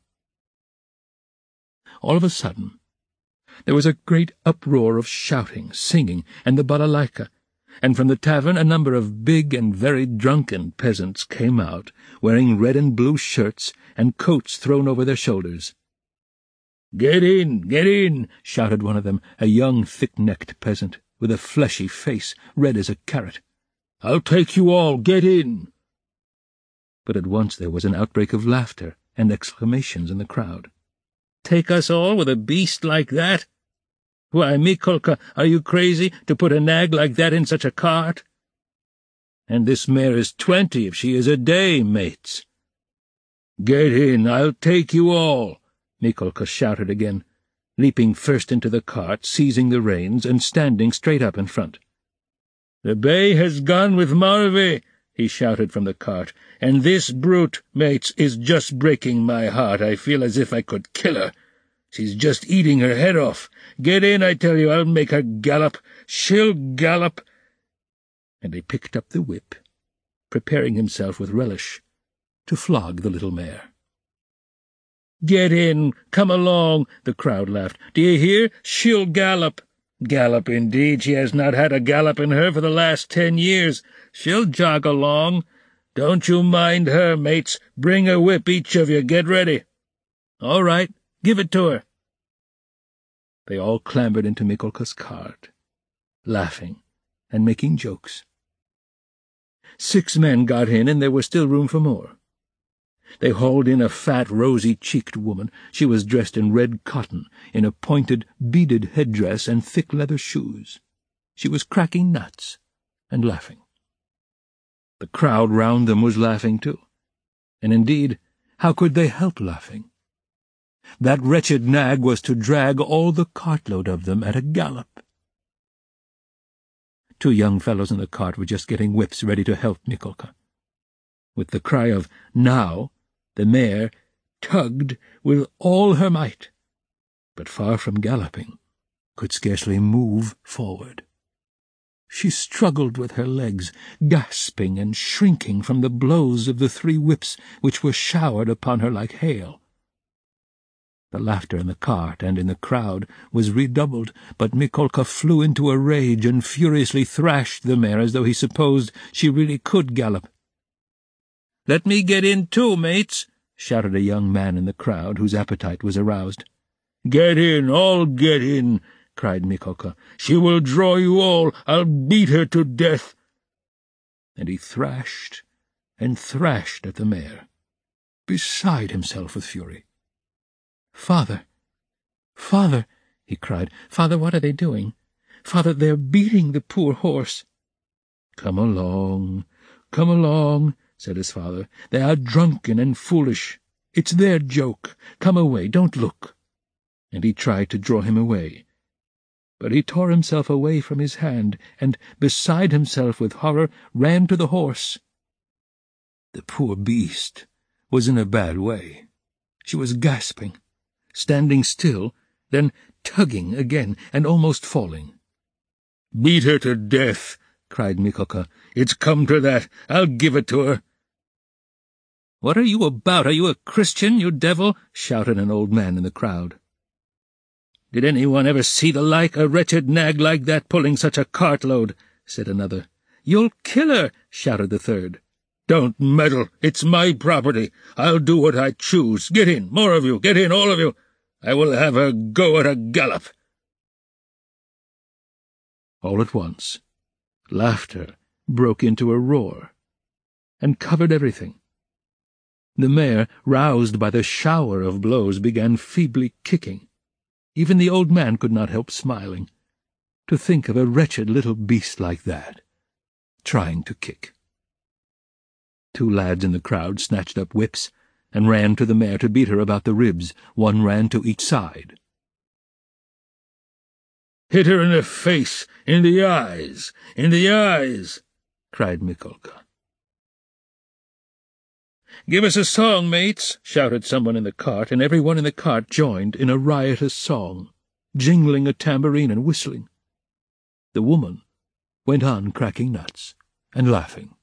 All of a sudden, there was a great uproar of shouting, singing, and the balalaika, and from the tavern a number of big and very drunken peasants came out, wearing red and blue shirts and coats thrown over their shoulders. "Get in, get in!" shouted one of them, a young, thick-necked peasant, with a fleshy face, red as a carrot. "I'll take you all, get in!" But at once there was an outbreak of laughter and exclamations in the crowd. "Take us all with a beast like that? Why, Mikolka, are you crazy to put a nag like that in such a cart? And this mare is twenty if she is a day, mates." "Get in, I'll take you all," Mikolka shouted again, leaping first into the cart, seizing the reins, and standing straight up in front. "The bay has gone with Marve," he shouted from the cart, "and this brute, mates, is just breaking my heart. I feel as if I could kill her. She's just eating her head off. Get in, I tell you, I'll make her gallop. She'll gallop." And he picked up the whip, preparing himself with relish to flog the little mare. "Get in, come along," the crowd laughed. "Do you hear? She'll gallop." "Gallop, indeed. She has not had a gallop in her for the last ten years. She'll jog along. Don't you mind her, mates. Bring a whip, each of you. Get ready." "All right, give it to her." They all clambered into Mikolka's cart, laughing and making jokes. Six men got in, and there was still room for more. They hauled in a fat, rosy-cheeked woman. She was dressed in red cotton, in a pointed, beaded headdress and thick leather shoes. She was cracking nuts and laughing. The crowd round them was laughing too, and indeed, how could they help laughing? That wretched nag was to drag all the cartload of them at a gallop. Two young fellows in the cart were just getting whips ready to help Mikolka. With the cry of "Now!" the mare tugged with all her might, but far from galloping, could scarcely move forward. She struggled with her legs, gasping and shrinking from the blows of the three whips which were showered upon her like hail. The laughter in the cart and in the crowd was redoubled, but Mikolka flew into a rage and furiously thrashed the mare as though he supposed she really could gallop. "Let me get in too, mates," shouted a young man in the crowd, whose appetite was aroused. "Get in, all get in," cried Mikolka. "She will draw you all. I'll beat her to death." And he thrashed and thrashed at the mare, beside himself with fury. "Father, father," he cried, "father, what are they doing? Father, they're beating the poor horse." "Come along, come along," said his father. "They are drunken and foolish. It's their joke. Come away, don't look." And he tried to draw him away. But he tore himself away from his hand, and, beside himself with horror, ran to the horse. The poor beast was in a bad way. She was gasping, standing still, then tugging again, and almost falling. "Beat her to death!" cried Mikolka. "It's come to that. I'll give it to her." "What are you about? Are you a Christian, you devil?" shouted an old man in the crowd. "Did anyone ever see the like? A wretched nag like that pulling such a cartload," said another. "You'll kill her," shouted the third. "Don't meddle. It's my property. I'll do what I choose. Get in, more of you. Get in, all of you. I will have her go at a gallop." All at once, laughter broke into a roar, and covered everything. The mare, roused by the shower of blows, began feebly kicking. Even the old man could not help smiling, to think of a wretched little beast like that, trying to kick. Two lads in the crowd snatched up whips and ran to the mare to beat her about the ribs. One ran to each side. "Hit her in the face, in the eyes, in the eyes!" cried Mikolka. "Give us a song, mates!" shouted someone in the cart, and every one in the cart joined in a riotous song, jingling a tambourine and whistling. The woman went on cracking nuts and laughing.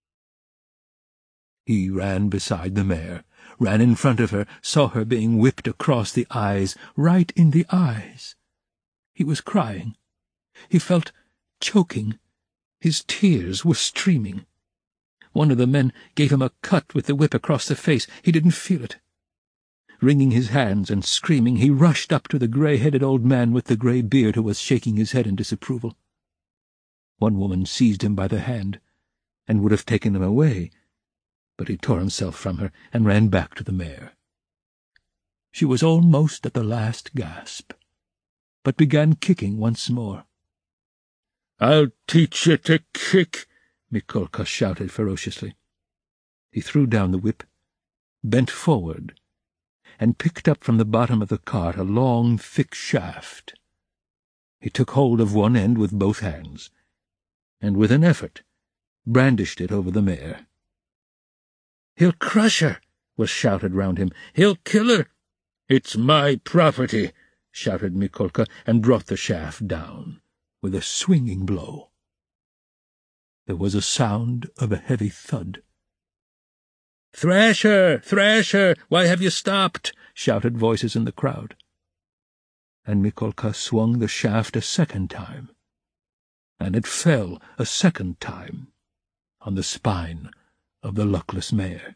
He ran beside the mare, ran in front of her, saw her being whipped across the eyes, right in the eyes. He was crying. He felt choking. His tears were streaming. One of the men gave him a cut with the whip across the face. He didn't feel it. Wringing his hands and screaming, he rushed up to the grey-headed old man with the grey beard who was shaking his head in disapproval. One woman seized him by the hand and would have taken him away, but he tore himself from her and ran back to the mare. She was almost at the last gasp, but began kicking once more. "I'll teach you to kick!" Mikolka shouted ferociously. He threw down the whip, bent forward, and picked up from the bottom of the cart a long, thick shaft. He took hold of one end with both hands, and with an effort brandished it over the mare. "He'll crush her!" was shouted round him. "He'll kill her!" "It's my property!" shouted Mikolka, and brought the shaft down with a swinging blow. There was a sound of a heavy thud. "Thrash her! Thrash her! Why have you stopped?" shouted voices in the crowd. And Mikolka swung the shaft a second time, and it fell a second time on the spine of the luckless mare.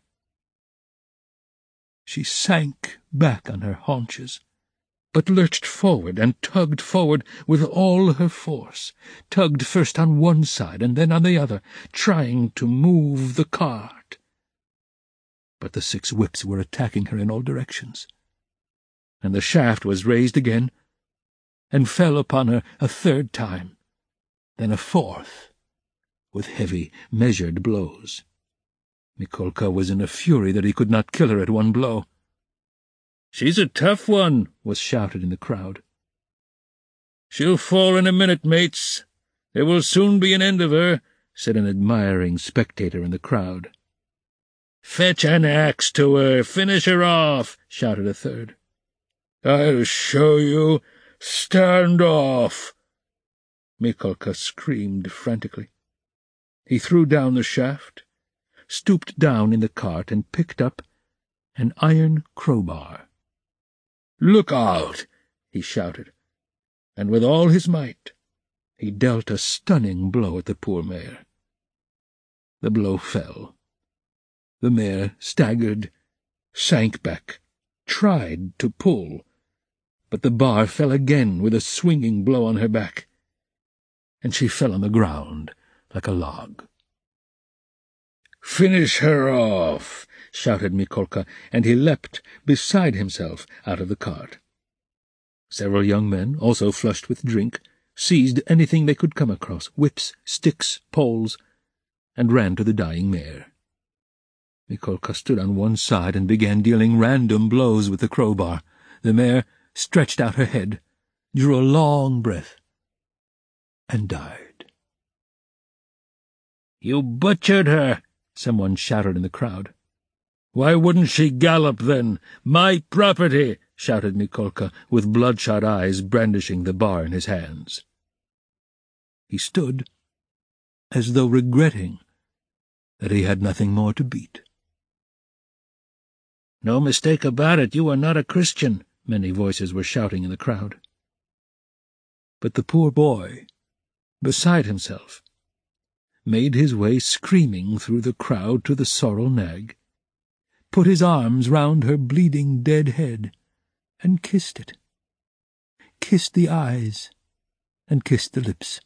She sank back on her haunches, but lurched forward and tugged forward with all her force, tugged first on one side and then on the other, trying to move the cart. But the six whips were attacking her in all directions, and the shaft was raised again and fell upon her a third time, then a fourth, with heavy, measured blows. Mikolka was in a fury that he could not kill her at one blow. "She's a tough one," was shouted in the crowd. "She'll fall in a minute, mates. There will soon be an end of her," said an admiring spectator in the crowd. "Fetch an axe to her! Finish her off!" shouted a third. "I'll show you! Stand off!" Mikolka screamed frantically. He threw down the shaft, stooped down in the cart, and picked up an iron crowbar. "Look out!" he shouted, and with all his might he dealt a stunning blow at the poor mare. The blow fell. The mare staggered, sank back, tried to pull, but the bar fell again with a swinging blow on her back, and she fell on the ground like a log. "Finish her off!" shouted Mikolka, and he leapt beside himself out of the cart. Several young men, also flushed with drink, seized anything they could come across, whips, sticks, poles, and ran to the dying mare. Mikolka stood on one side and began dealing random blows with the crowbar. The mare stretched out her head, drew a long breath, and died. "You butchered her!" someone shouted in the crowd. "Why wouldn't she gallop, then? My property!" shouted Mikolka, with bloodshot eyes, brandishing the bar in his hands. He stood as though regretting that he had nothing more to beat. "No mistake about it, you are not a Christian," many voices were shouting in the crowd. But the poor boy, beside himself, made his way screaming through the crowd to the sorrel nag, put his arms round her bleeding dead head, and kissed it, kissed the eyes, and kissed the lips.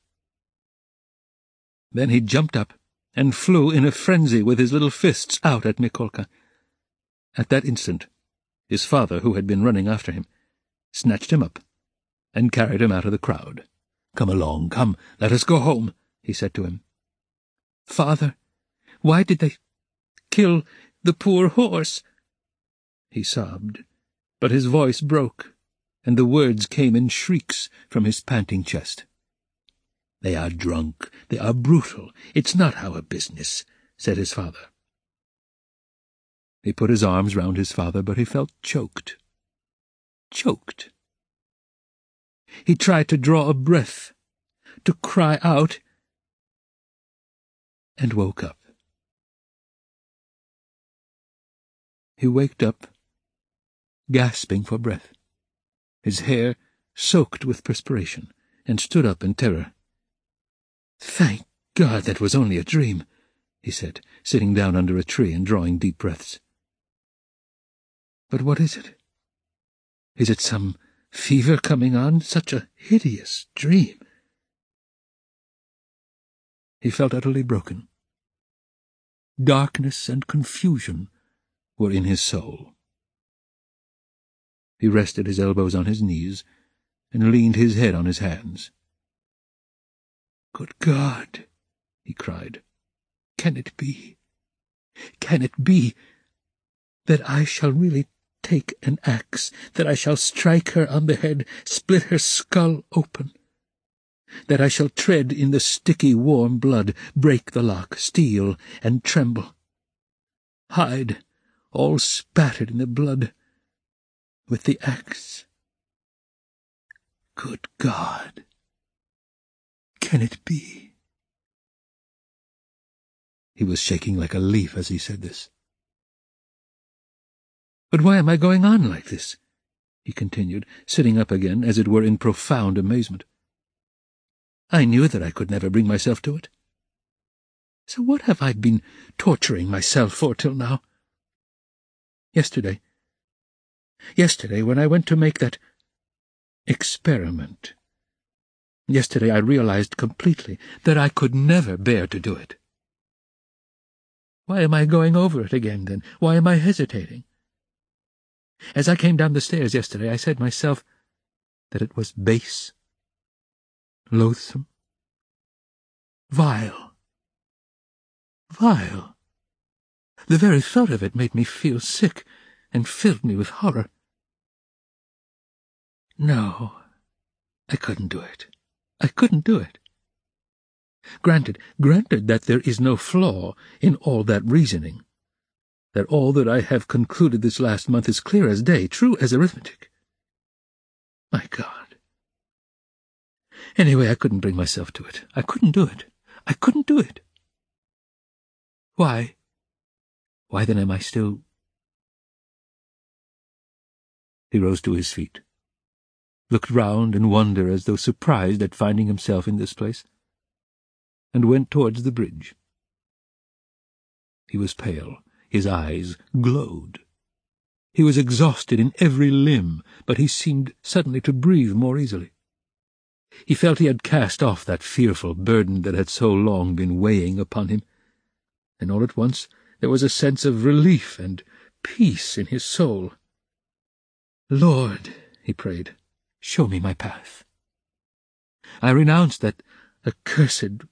Then he jumped up and flew in a frenzy with his little fists out at Mikolka. At that instant, his father, who had been running after him, snatched him up and carried him out of the crowd. "Come along, come, let us go home," he said to him. "Father, why did they kill the poor horse?" he sobbed, but his voice broke, and the words came in shrieks from his panting chest. "They are drunk, they are brutal, it's not our business," said his father. He put his arms round his father, but he felt choked. Choked. He tried to draw a breath, to cry out, and woke up. He waked up, gasping for breath, his hair soaked with perspiration, and stood up in terror. "Thank God that was only a dream," he said, sitting down under a tree and drawing deep breaths. "But what is it? Is it some fever coming on? Such a hideous dream." He felt utterly broken. Darkness and confusion were in his soul. He rested his elbows on his knees and leaned his head on his hands. "Good God!" he cried. "Can it be? Can it be that I shall really take an axe, that I shall strike her on the head, split her skull open, that I shall tread in the sticky warm blood, break the lock, steal and tremble, hide, all spattered in the blood, with the axe? Good God! Can it be?" He was shaking like a leaf as he said this. "But why am I going on like this?" he continued, sitting up again, as it were in profound amazement. "I knew that I could never bring myself to it. So what have I been torturing myself for till now? Yesterday, yesterday when I went to make that experiment, yesterday I realized completely that I could never bear to do it. Why am I going over it again, then? Why am I hesitating? As I came down the stairs yesterday, I said myself that it was base, loathsome, vile. Vile. The very thought of it made me feel sick and filled me with horror. No, I couldn't do it. I couldn't do it. Granted, granted that there is no flaw in all that reasoning, that all that I have concluded this last month is clear as day, true as arithmetic. My God! Anyway, I couldn't bring myself to it. I couldn't do it. I couldn't do it. Why? Why then am I still... He rose to his feet, looked round in wonder as though surprised at finding himself in this place, and went towards the bridge. He was pale. His eyes glowed. He was exhausted in every limb, but he seemed suddenly to breathe more easily. He felt he had cast off that fearful burden that had so long been weighing upon him, and all at once there was a sense of relief and peace in his soul. "Lord," he prayed, "show me my path. I renounce that accursed